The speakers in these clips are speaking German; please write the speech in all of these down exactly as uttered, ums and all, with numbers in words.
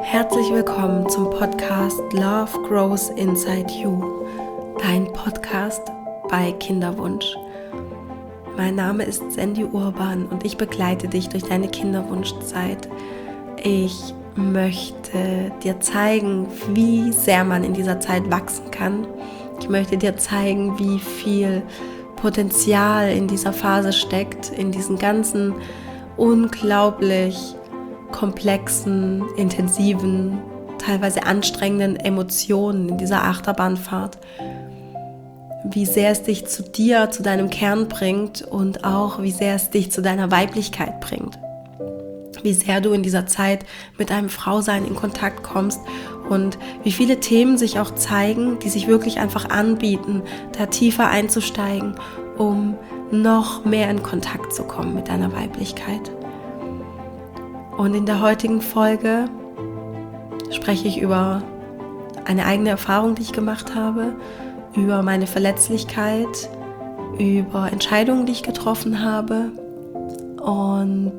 Herzlich willkommen zum Podcast Love Grows Inside You, dein Podcast bei Kinderwunsch. Mein Name ist Sandy Urban und ich begleite dich durch deine Kinderwunschzeit. Ich möchte dir zeigen, wie sehr man in dieser Zeit wachsen kann. Ich möchte dir zeigen, wie viel Potenzial in dieser Phase steckt, in diesen ganzen unglaublich komplexen, intensiven, teilweise anstrengenden Emotionen in dieser Achterbahnfahrt. Wie sehr es dich zu dir, zu deinem Kern bringt und auch wie sehr es dich zu deiner Weiblichkeit bringt. Wie sehr du in dieser Zeit mit deinem Frausein in Kontakt kommst und wie viele Themen sich auch zeigen, die sich wirklich einfach anbieten, da tiefer einzusteigen, um noch mehr in Kontakt zu kommen mit deiner Weiblichkeit. Und in der heutigen Folge spreche ich über eine eigene Erfahrung, die ich gemacht habe, über meine Verletzlichkeit, über Entscheidungen, die ich getroffen habe. Und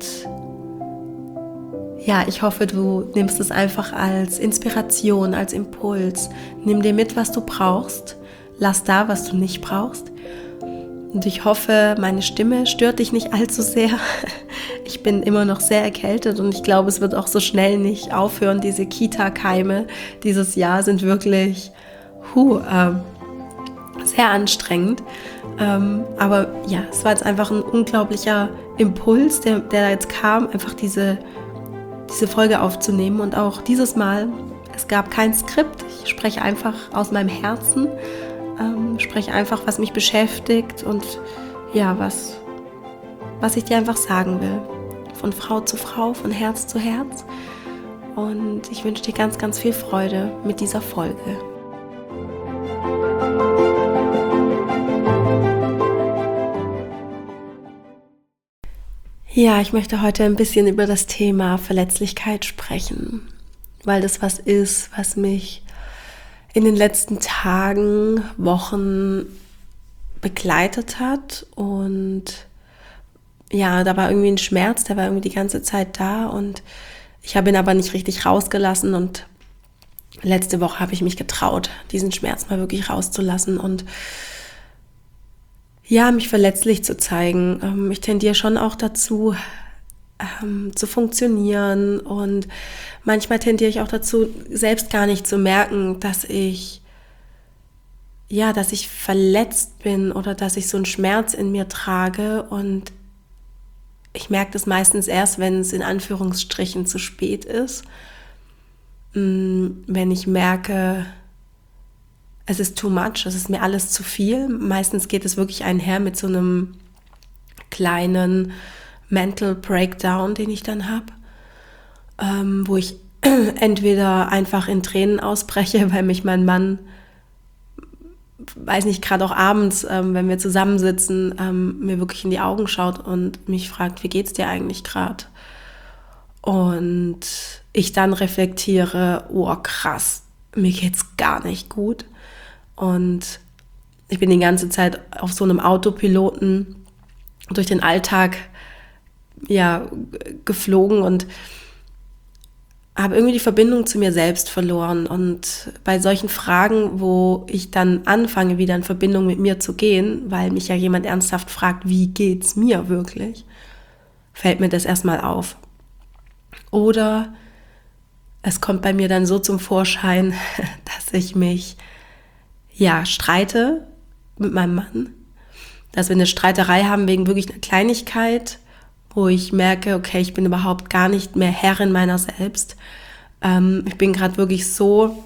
ja, ich hoffe, du nimmst es einfach als Inspiration, als Impuls. Nimm dir mit, was du brauchst. Lass da, was du nicht brauchst. Und ich hoffe, meine Stimme stört dich nicht allzu sehr. Ich bin immer noch sehr erkältet und ich glaube, es wird auch so schnell nicht aufhören. Diese Kita-Keime dieses Jahr sind wirklich hu, äh, sehr anstrengend. Ähm, aber ja, es war jetzt einfach ein unglaublicher Impuls, der, der jetzt kam, einfach diese, diese Folge aufzunehmen. Und auch dieses Mal, es gab kein Skript. Ich spreche einfach aus meinem Herzen. Ähm, spreche einfach, was mich beschäftigt und ja, was, was ich dir einfach sagen will. Von Frau zu Frau, von Herz zu Herz. Und ich wünsche dir ganz, ganz viel Freude mit dieser Folge. Ja, ich möchte heute ein bisschen über das Thema Verletzlichkeit sprechen, weil das was ist, was mich in den letzten Tagen, Wochen begleitet hat und ja, da war irgendwie ein Schmerz, der war irgendwie die ganze Zeit da und ich habe ihn aber nicht richtig rausgelassen und letzte Woche habe ich mich getraut, diesen Schmerz mal wirklich rauszulassen und ja, mich verletzlich zu zeigen. Ich tendiere schon auch dazu, Ähm, zu funktionieren und manchmal tendiere ich auch dazu, selbst gar nicht zu merken, dass ich ja, dass ich verletzt bin oder dass ich so einen Schmerz in mir trage und ich merke das meistens erst, wenn es in Anführungsstrichen zu spät ist, wenn ich merke, es ist too much, es ist mir alles zu viel. Meistens geht es wirklich einher mit so einem kleinen Mental Breakdown, den ich dann habe, ähm, wo ich entweder einfach in Tränen ausbreche, weil mich mein Mann, weiß nicht, gerade auch abends, ähm, wenn wir zusammensitzen, ähm, mir wirklich in die Augen schaut und mich fragt, wie geht's dir eigentlich gerade? Und ich dann reflektiere, oh krass, mir geht's gar nicht gut. Und ich bin die ganze Zeit auf so einem Autopiloten durch den Alltag ja, geflogen und habe irgendwie die Verbindung zu mir selbst verloren. Und bei solchen Fragen, wo ich dann anfange, wieder in Verbindung mit mir zu gehen, weil mich ja jemand ernsthaft fragt, wie geht's mir wirklich, fällt mir das erstmal auf. Oder es kommt bei mir dann so zum Vorschein, dass ich mich ja streite mit meinem Mann, dass wir eine Streiterei haben wegen wirklich einer Kleinigkeit, wo ich merke, okay, ich bin überhaupt gar nicht mehr Herrin meiner selbst. Ähm, ich bin gerade wirklich so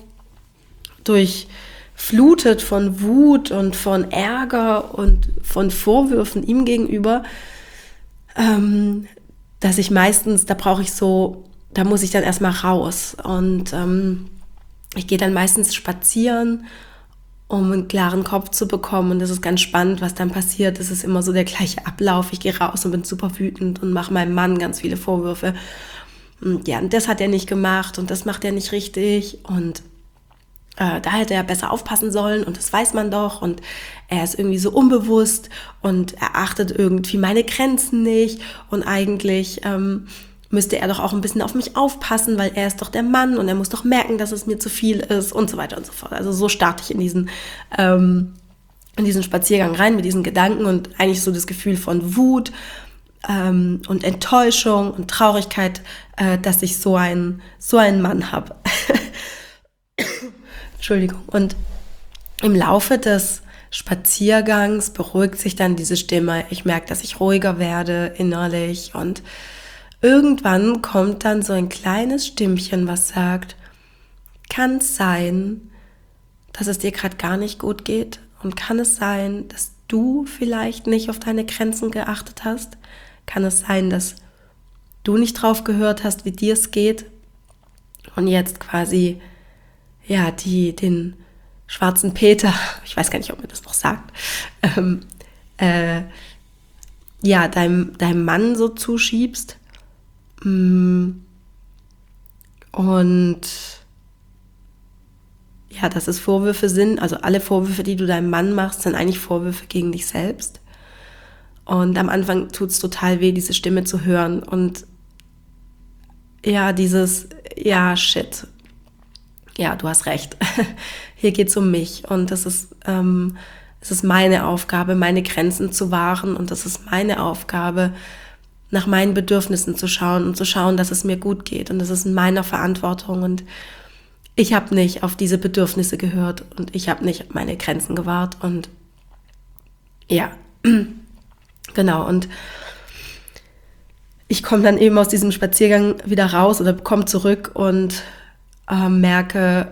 durchflutet von Wut und von Ärger und von Vorwürfen ihm gegenüber, ähm, dass ich meistens, da brauche ich so, da muss ich dann erstmal raus. Und ähm, ich gehe dann meistens spazieren, um einen klaren Kopf zu bekommen. Und das ist ganz spannend, was dann passiert. Es ist immer so der gleiche Ablauf. Ich gehe raus und bin super wütend und mache meinem Mann ganz viele Vorwürfe. Und ja, und das hat er nicht gemacht und das macht er nicht richtig. Und äh, da hätte er besser aufpassen sollen und das weiß man doch. Und er ist irgendwie so unbewusst und er achtet irgendwie meine Grenzen nicht. Und eigentlich ähm, müsste er doch auch ein bisschen auf mich aufpassen, weil er ist doch der Mann und er muss doch merken, dass es mir zu viel ist und so weiter und so fort. Also so starte ich in diesen, ähm, in diesen Spaziergang rein mit diesen Gedanken und eigentlich so das Gefühl von Wut ähm, und Enttäuschung und Traurigkeit, äh, dass ich so einen, so einen Mann habe. Entschuldigung. Und im Laufe des Spaziergangs beruhigt sich dann diese Stimme. Ich merke, dass ich ruhiger werde innerlich und irgendwann kommt dann so ein kleines Stimmchen, was sagt, kann es sein, dass es dir gerade gar nicht gut geht? Und kann es sein, dass du vielleicht nicht auf deine Grenzen geachtet hast? Kann es sein, dass du nicht drauf gehört hast, wie dir es geht? Und jetzt quasi, ja, die, den schwarzen Peter, ich weiß gar nicht, ob man das noch sagt, ähm, äh, ja, deinem, deinem Mann so zuschiebst. Und ja, dass es Vorwürfe sind, also alle Vorwürfe, die du deinem Mann machst, sind eigentlich Vorwürfe gegen dich selbst. Und am Anfang tut es total weh, diese Stimme zu hören und ja, dieses, ja, shit, ja, du hast recht, hier geht's um mich und das ist, ähm, es ist meine Aufgabe, meine Grenzen zu wahren und das ist meine Aufgabe, nach meinen Bedürfnissen zu schauen und zu schauen, dass es mir gut geht. Und das ist in meiner Verantwortung. Und ich habe nicht auf diese Bedürfnisse gehört und ich habe nicht meine Grenzen gewahrt. Und ja, genau. Und ich komme dann eben aus diesem Spaziergang wieder raus oder komme zurück und äh, merke,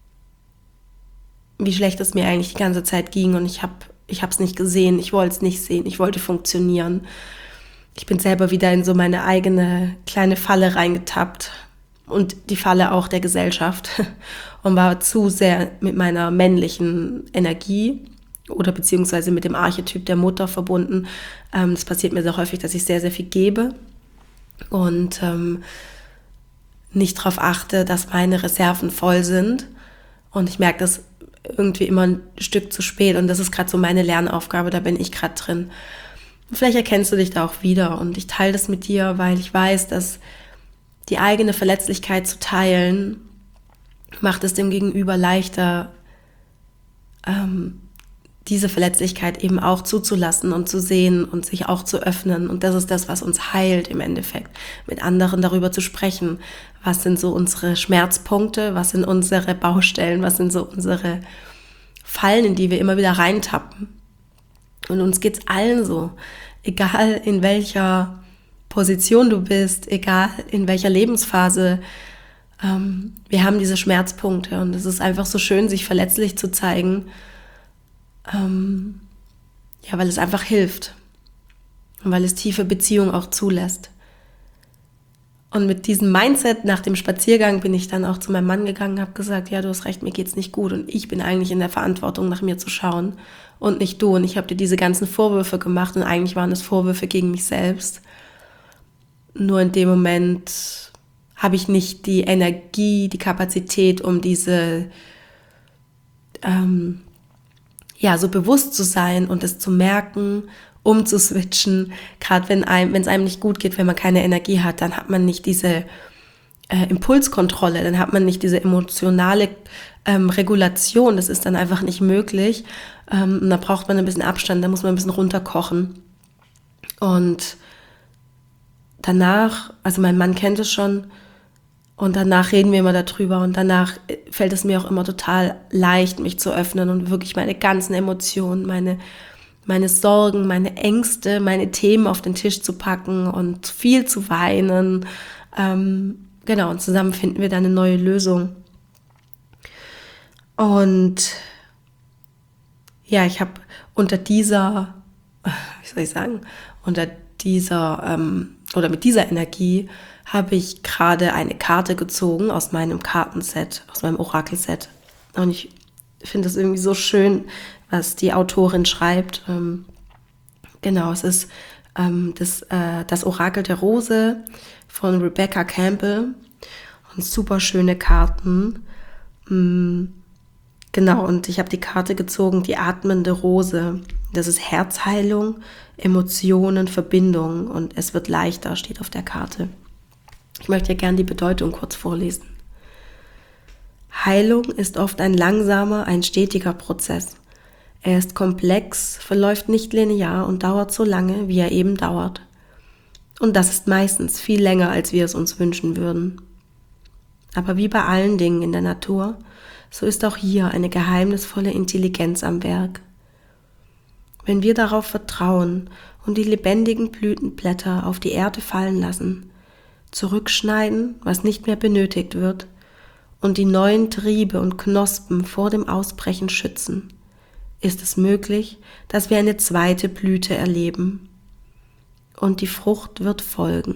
wie schlecht es mir eigentlich die ganze Zeit ging. Und ich habe ich habe es nicht gesehen, ich wollte es nicht sehen, ich wollte funktionieren. Ich bin selber wieder in so meine eigene kleine Falle reingetappt und die Falle auch der Gesellschaft und war zu sehr mit meiner männlichen Energie oder beziehungsweise mit dem Archetyp der Mutter verbunden. Ähm, das passiert mir sehr häufig, dass ich sehr, sehr viel gebe und ähm, nicht darauf achte, dass meine Reserven voll sind. Und ich merke das irgendwie immer ein Stück zu spät und das ist gerade so meine Lernaufgabe, da bin ich gerade drin. Vielleicht erkennst du dich da auch wieder und ich teile das mit dir, weil ich weiß, dass die eigene Verletzlichkeit zu teilen, macht es dem Gegenüber leichter, ähm, diese Verletzlichkeit eben auch zuzulassen und zu sehen und sich auch zu öffnen. Und das ist das, was uns heilt im Endeffekt, mit anderen darüber zu sprechen. Was sind so unsere Schmerzpunkte, was sind unsere Baustellen, was sind so unsere Fallen, in die wir immer wieder reintappen. Und uns geht's allen so, egal in welcher Position du bist, egal in welcher Lebensphase, ähm, wir haben diese Schmerzpunkte und es ist einfach so schön, sich verletzlich zu zeigen, ähm, ja, weil es einfach hilft und weil es tiefe Beziehungen auch zulässt. Und mit diesem Mindset nach dem Spaziergang bin ich dann auch zu meinem Mann gegangen, habe gesagt, ja, du hast recht, mir geht's nicht gut und ich bin eigentlich in der Verantwortung, nach mir zu schauen und nicht du. Und ich habe dir diese ganzen Vorwürfe gemacht und eigentlich waren es Vorwürfe gegen mich selbst. Nur in dem Moment habe ich nicht die Energie, die Kapazität, um diese, ähm, ja, so bewusst zu sein und es zu merken, umzuswitchen, gerade wenn einem, wenn es einem nicht gut geht, wenn man keine Energie hat, dann hat man nicht diese äh, Impulskontrolle, dann hat man nicht diese emotionale ähm, Regulation, das ist dann einfach nicht möglich ähm, und da braucht man ein bisschen Abstand, da muss man ein bisschen runterkochen und danach, also mein Mann kennt es schon und danach reden wir immer darüber und danach fällt es mir auch immer total leicht, mich zu öffnen und wirklich meine ganzen Emotionen, meine meine Sorgen, meine Ängste, meine Themen auf den Tisch zu packen und viel zu weinen. Ähm, genau, und zusammen finden wir dann eine neue Lösung. Und ja, ich habe unter dieser, wie soll ich sagen, unter dieser ähm, oder mit dieser Energie habe ich gerade eine Karte gezogen aus meinem Kartenset, aus meinem Orakelset. Und ich finde es irgendwie so schön, was die Autorin schreibt. Ähm, genau, es ist ähm, das, äh, das Orakel der Rose von Rebecca Campbell. Und super schöne Karten. Ähm, genau, und ich habe die Karte gezogen, die atmende Rose. Das ist Herzheilung, Emotionen, Verbindung und es wird leichter, steht auf der Karte. Ich möchte dir gerne die Bedeutung kurz vorlesen. Heilung ist oft ein langsamer, ein stetiger Prozess. Er ist komplex, verläuft nicht linear und dauert so lange, wie er eben dauert. Und das ist meistens viel länger, als wir es uns wünschen würden. Aber wie bei allen Dingen in der Natur, so ist auch hier eine geheimnisvolle Intelligenz am Werk. Wenn wir darauf vertrauen und die lebendigen Blütenblätter auf die Erde fallen lassen, zurückschneiden, was nicht mehr benötigt wird, und die neuen Triebe und Knospen vor dem Ausbrechen schützen, ist es möglich, dass wir eine zweite Blüte erleben. Und die Frucht wird folgen.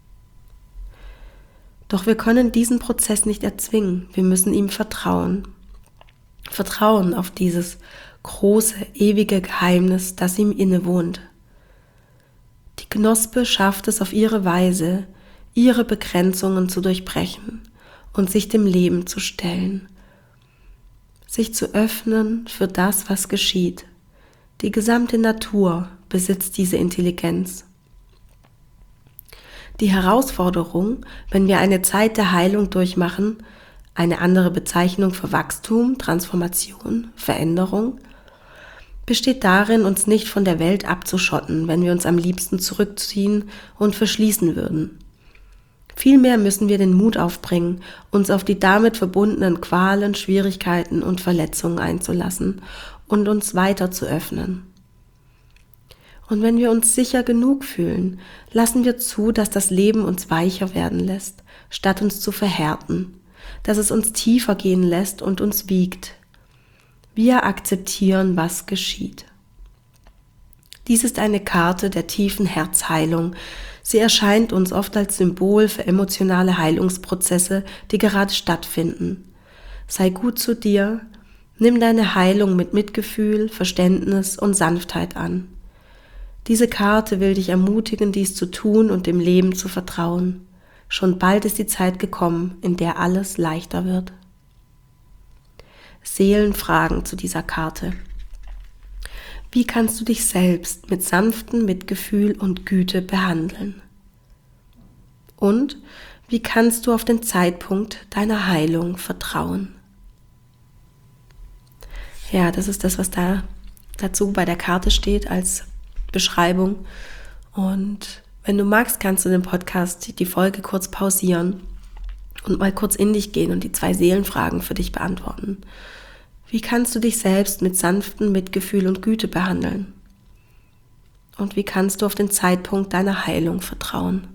Doch wir können diesen Prozess nicht erzwingen, wir müssen ihm vertrauen. Vertrauen auf dieses große, ewige Geheimnis, das ihm innewohnt. Die Knospe schafft es auf ihre Weise, ihre Begrenzungen zu durchbrechen und sich dem Leben zu stellen. Sich zu öffnen für das, was geschieht. Die gesamte Natur besitzt diese Intelligenz. Die Herausforderung, wenn wir eine Zeit der Heilung durchmachen, eine andere Bezeichnung für Wachstum, Transformation, Veränderung, besteht darin, uns nicht von der Welt abzuschotten, wenn wir uns am liebsten zurückziehen und verschließen würden. Vielmehr müssen wir den Mut aufbringen, uns auf die damit verbundenen Qualen, Schwierigkeiten und Verletzungen einzulassen und uns weiter zu öffnen. Und wenn wir uns sicher genug fühlen, lassen wir zu, dass das Leben uns weicher werden lässt, statt uns zu verhärten, dass es uns tiefer gehen lässt und uns wiegt. Wir akzeptieren, was geschieht. Dies ist eine Karte der tiefen Herzheilung. Sie erscheint uns oft als Symbol für emotionale Heilungsprozesse, die gerade stattfinden. Sei gut zu dir, nimm deine Heilung mit Mitgefühl, Verständnis und Sanftheit an. Diese Karte will dich ermutigen, dies zu tun und dem Leben zu vertrauen. Schon bald ist die Zeit gekommen, in der alles leichter wird. Seelenfragen zu dieser Karte. Wie kannst du dich selbst mit sanftem Mitgefühl und Güte behandeln? Und wie kannst du auf den Zeitpunkt deiner Heilung vertrauen? Ja, das ist das, was da dazu bei der Karte steht als Beschreibung. Und wenn du magst, kannst du den Podcast, die Folge kurz pausieren und mal kurz in dich gehen und die zwei Seelenfragen für dich beantworten. Wie kannst du dich selbst mit sanftem Mitgefühl und Güte behandeln? Und wie kannst du auf den Zeitpunkt deiner Heilung vertrauen?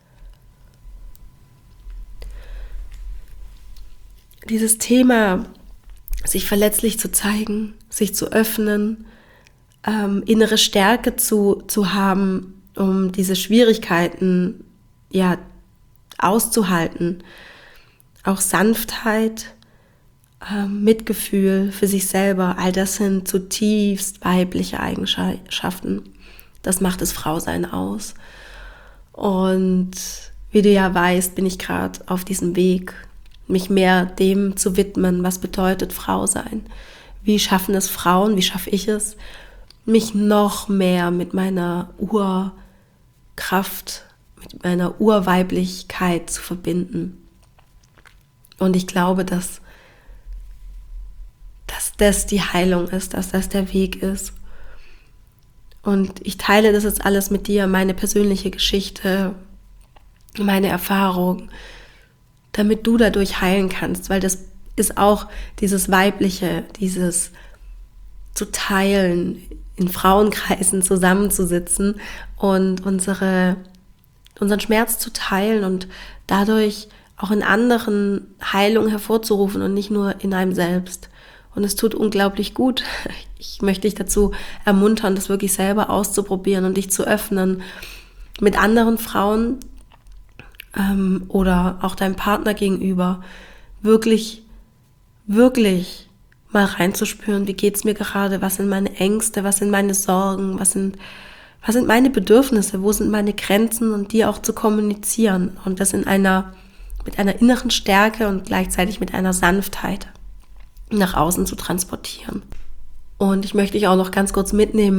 Dieses Thema, sich verletzlich zu zeigen, sich zu öffnen, ähm, innere Stärke zu, zu haben, um diese Schwierigkeiten ja, auszuhalten, auch Sanftheit, Mitgefühl für sich selber, all das sind zutiefst weibliche Eigenschaften. Das macht das Frausein aus. Und wie du ja weißt, bin ich gerade auf diesem Weg, mich mehr dem zu widmen, was bedeutet Frau sein. Wie schaffen es Frauen, wie schaffe ich es, mich noch mehr mit meiner Urkraft, mit meiner Urweiblichkeit zu verbinden. Und ich glaube, dass dass das die Heilung ist, dass das der Weg ist. Und ich teile das jetzt alles mit dir, meine persönliche Geschichte, meine Erfahrung, damit du dadurch heilen kannst, weil das ist auch dieses Weibliche, dieses zu teilen, in Frauenkreisen zusammenzusitzen und unsere, unseren Schmerz zu teilen und dadurch auch in anderen Heilung hervorzurufen und nicht nur in einem selbst. Und es tut unglaublich gut. Ich möchte dich dazu ermuntern, das wirklich selber auszuprobieren und dich zu öffnen mit anderen Frauen ähm, oder auch deinem Partner gegenüber. Wirklich, wirklich mal reinzuspüren, wie geht's mir gerade, was sind meine Ängste, was sind meine Sorgen, was sind, was sind meine Bedürfnisse, wo sind meine Grenzen und die auch zu kommunizieren und das in einer, mit einer inneren Stärke und gleichzeitig mit einer Sanftheit nach außen zu transportieren. Und ich möchte dich auch noch ganz kurz mitnehmen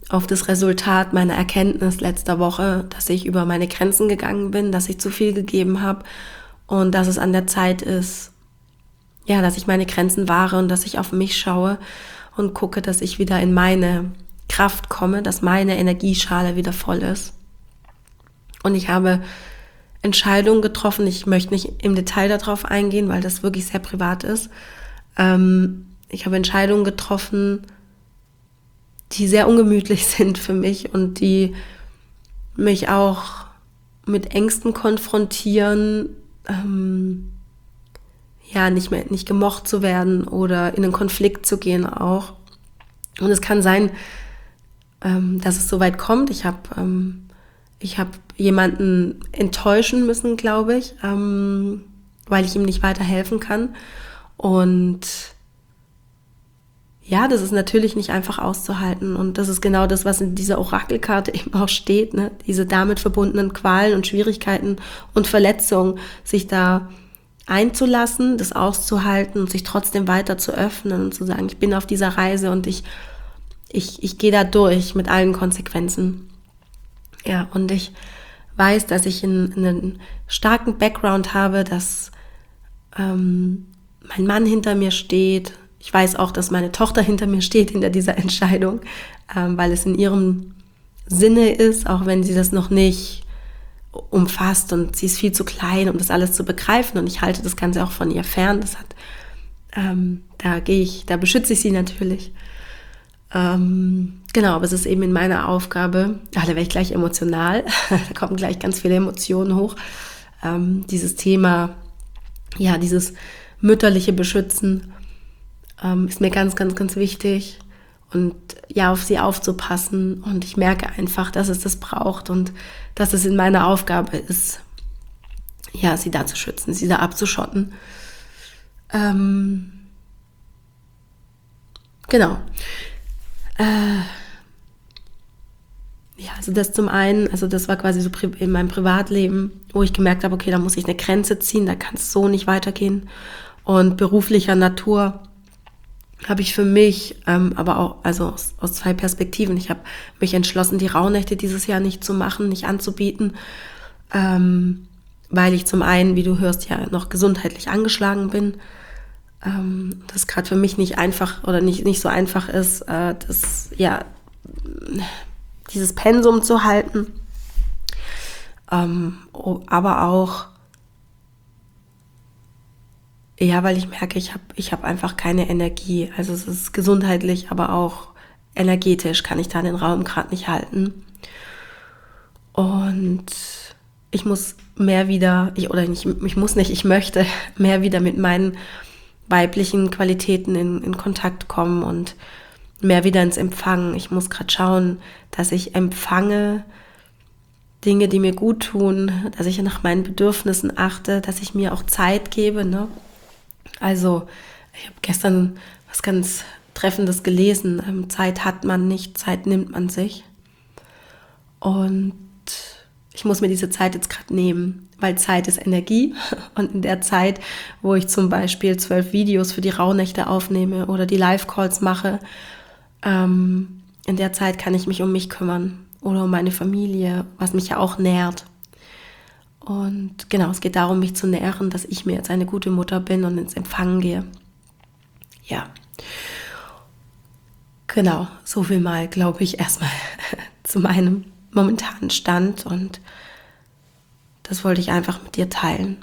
auf das Resultat meiner Erkenntnis letzter Woche, dass ich über meine Grenzen gegangen bin, dass ich zu viel gegeben habe und dass es an der Zeit ist, ja, dass ich meine Grenzen wahre und dass ich auf mich schaue und gucke, dass ich wieder in meine Kraft komme, dass meine Energieschale wieder voll ist. Und ich habe Entscheidungen getroffen, ich möchte nicht im Detail darauf eingehen, weil das wirklich sehr privat ist. Ähm, ich habe Entscheidungen getroffen, die sehr ungemütlich sind für mich und die mich auch mit Ängsten konfrontieren, ähm, ja, nicht mehr, nicht gemocht zu werden oder in einen Konflikt zu gehen auch. Und es kann sein, ähm, dass es so weit kommt. Ich habe ähm, ich habe jemanden enttäuschen müssen, glaube ich, ähm, weil ich ihm nicht weiterhelfen kann. Und ja, das ist natürlich nicht einfach auszuhalten. Und das ist genau das, was in dieser Orakelkarte eben auch steht, ne? Diese damit verbundenen Qualen und Schwierigkeiten und Verletzungen, sich da einzulassen, das auszuhalten und sich trotzdem weiter zu öffnen und zu sagen, ich bin auf dieser Reise und ich, ich, ich gehe da durch mit allen Konsequenzen. Ja, und ich weiß, dass ich einen, einen starken Background habe, dass ähm, mein Mann hinter mir steht. Ich weiß auch, dass meine Tochter hinter mir steht, hinter dieser Entscheidung, ähm, weil es in ihrem Sinne ist, auch wenn sie das noch nicht umfasst und sie ist viel zu klein, um das alles zu begreifen und ich halte das Ganze auch von ihr fern. Das hat, ähm, da gehe ich, da beschütze ich sie natürlich. Ähm, genau, aber es ist eben in meiner Aufgabe, ach, da werde ich gleich emotional, da kommen gleich ganz viele Emotionen hoch, ähm, dieses Thema, ja, dieses mütterliche Beschützen ähm, ist mir ganz, ganz, ganz wichtig und ja, auf sie aufzupassen und ich merke einfach, dass es das braucht und dass es in meiner Aufgabe ist, ja, sie da zu schützen, sie da abzuschotten. Ähm, genau. Äh, ja, also das zum einen, also das war quasi so in meinem Privatleben, wo ich gemerkt habe, okay, da muss ich eine Grenze ziehen, da kann es so nicht weitergehen. Und beruflicher Natur habe ich für mich, ähm, aber auch also aus, aus zwei Perspektiven. Ich habe mich entschlossen, die Rauhnächte dieses Jahr nicht zu machen, nicht anzubieten, ähm, weil ich zum einen, wie du hörst, ja noch gesundheitlich angeschlagen bin. Ähm, das gerade für mich nicht einfach oder nicht, nicht so einfach ist, äh, das, ja, dieses Pensum zu halten. Ähm, aber auch, ja, weil ich merke, ich habe ich hab einfach keine Energie. Also es ist gesundheitlich, aber auch energetisch kann ich da den Raum gerade nicht halten. Und ich muss mehr wieder, ich, oder nicht, ich muss nicht, ich möchte mehr wieder mit meinen weiblichen Qualitäten in, in Kontakt kommen und mehr wieder ins Empfangen. Ich muss gerade schauen, dass ich empfange Dinge, die mir gut tun, dass ich nach meinen Bedürfnissen achte, dass ich mir auch Zeit gebe, ne? Also, ich habe gestern was ganz Treffendes gelesen. Ähm, Zeit hat man nicht, Zeit nimmt man sich. Und ich muss mir diese Zeit jetzt gerade nehmen, weil Zeit ist Energie. Und in der Zeit, wo ich zum Beispiel zwölf Videos für die Rauhnächte aufnehme oder die Live-Calls mache, ähm, in der Zeit kann ich mich um mich kümmern oder um meine Familie, was mich ja auch nährt. Und genau, es geht darum, mich zu nähren, dass ich mir jetzt eine gute Mutter bin und ins Empfangen gehe. Ja, genau, so viel mal, glaube ich, erstmal zu meinem momentanen Stand und das wollte ich einfach mit dir teilen.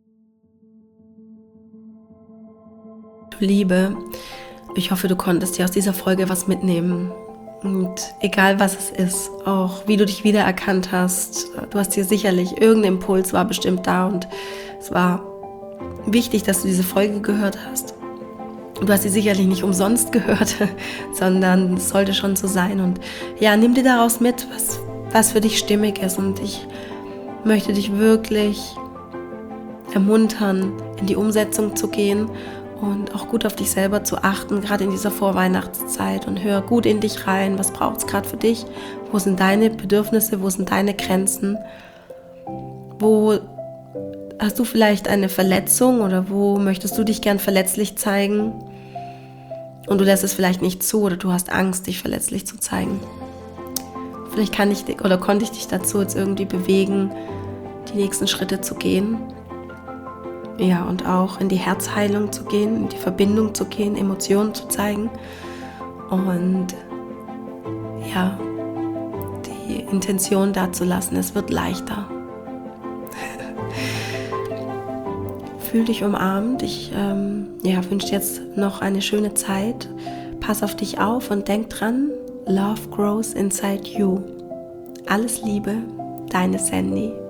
Du Liebe, ich hoffe, du konntest dir aus dieser Folge was mitnehmen. Und egal was es ist, auch wie du dich wiedererkannt hast, du hast dir sicherlich, irgendein Impuls war bestimmt da und es war wichtig, dass du diese Folge gehört hast. Du hast sie sicherlich nicht umsonst gehört, sondern es sollte schon so sein. Und ja, nimm dir daraus mit, was, was für dich stimmig ist. Und ich möchte dich wirklich ermuntern, in die Umsetzung zu gehen und auch gut auf dich selber zu achten, gerade in dieser Vorweihnachtszeit, und hör gut in dich rein, was braucht es gerade für dich, wo sind deine Bedürfnisse, wo sind deine Grenzen, wo hast du vielleicht eine Verletzung oder wo möchtest du dich gern verletzlich zeigen und du lässt es vielleicht nicht zu oder du hast Angst, dich verletzlich zu zeigen. vielleicht kann ich oder konnte ich dich dazu jetzt irgendwie bewegen, die nächsten Schritte zu gehen. Ja, und auch in die Herzheilung zu gehen, in die Verbindung zu gehen, Emotionen zu zeigen und ja, die Intention da zu lassen. Es wird leichter. Fühl dich umarmt. Ich ähm, ja, wünsche dir jetzt noch eine schöne Zeit. Pass auf dich auf und denk dran, Love grows inside you. Alles Liebe, deine Sandy.